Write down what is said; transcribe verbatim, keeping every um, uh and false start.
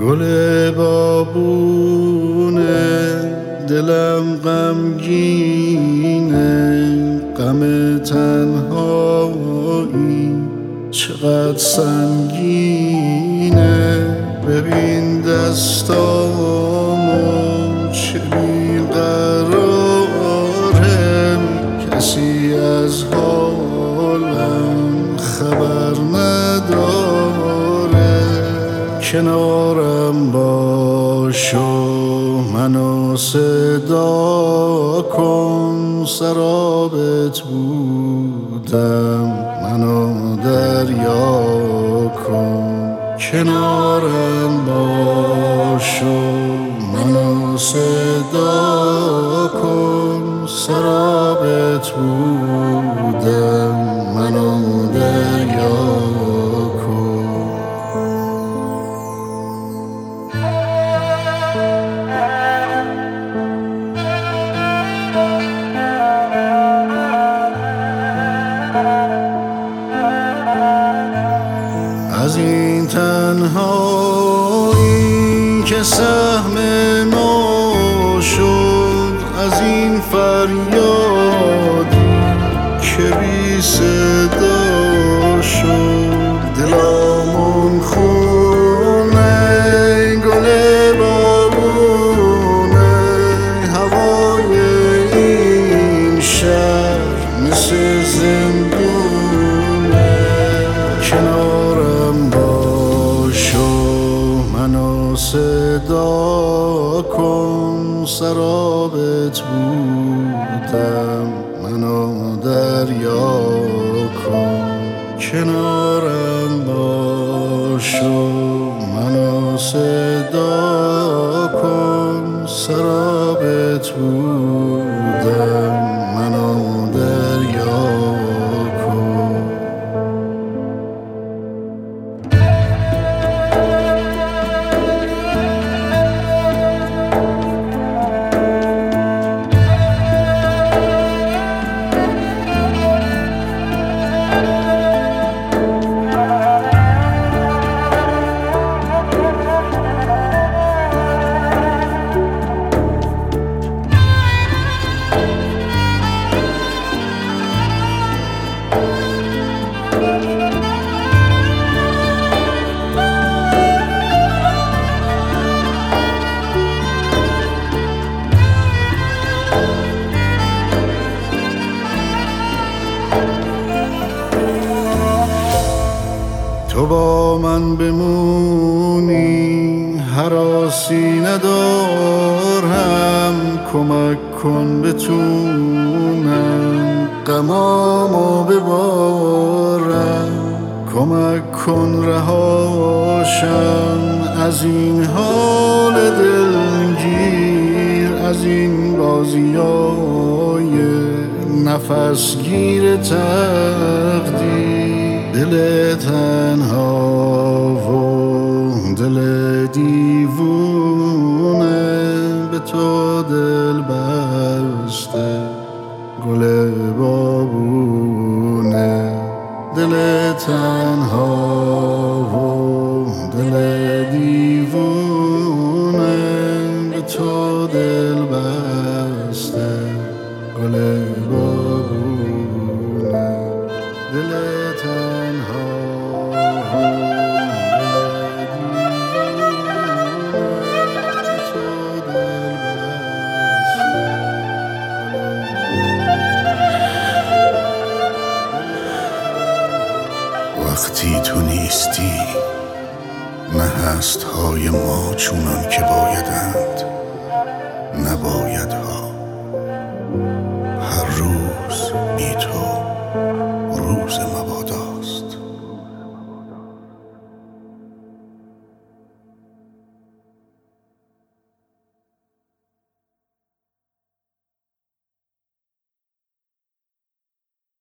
گل بابونه دلم غمگینه، غم تنهایی چقدر سنگینه. ببین دستامو چه بیقراره، کسی از حالم خبر نداره. کنارم باش و منو صدا کن، سرابت بودم منو دریا کن. کنارم باش و منو صدا کن، سرابت بودم منو دریا کن. از این تنهایی که سهم ما شد، از این فریادی که بی صدا شد، دلامون خونه گل بابونه. هوای این شهر مثل زندونه. کنارم باش و منو صدا کن، سرابت بودم منو دریا کن. کنارم باش و منو صدا کن، سرابت بودم منو دریا کن. تو با من بمونی هراسی ندارم، کمک کن بتونم غمامو ببارم. کمک کن رهاشم از این حال دلگیر، از این بازیای نفسگیر تقدیر. دل تنها و دل دیوونه به تو دل بسته گل بابونه. دل تنها و دل دیوونه به تو دل بسته گل بابونه. دل تنها وقتی تو نیستی نه هست های ما چونان که بایدند، نباید ها